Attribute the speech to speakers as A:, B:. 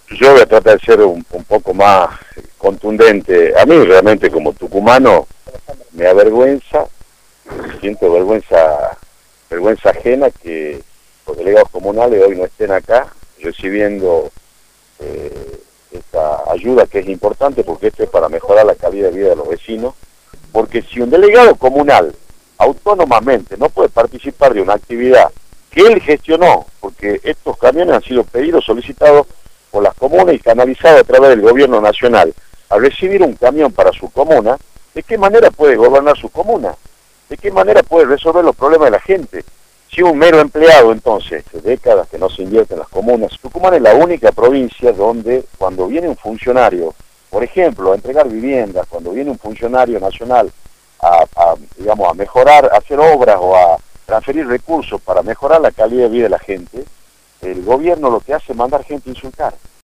A: Yo voy a tratar de ser un poco más contundente. A mí realmente como tucumano me avergüenza, siento vergüenza ajena que los delegados comunales hoy no estén acá recibiendo esta ayuda que es importante porque esto es para mejorar la calidad de vida de los vecinos, porque si un delegado comunal autónomamente no puede participar de una actividad que él gestionó, porque estos camiones han sido pedidos, solicitados por las comunas y canalizados a través del gobierno nacional, al recibir un camión para su comuna, ¿de qué manera puede gobernar su comuna? ¿De qué manera puede resolver los problemas de la gente? Si un mero empleado, entonces, de décadas que no se invierte en las comunas, Tucumán es la única provincia donde cuando viene un funcionario, por ejemplo, a entregar viviendas, cuando viene un funcionario nacional digamos, a mejorar, a hacer obras o a transferir recursos para mejorar la calidad de vida de la gente, el gobierno lo que hace es mandar gente a insultar.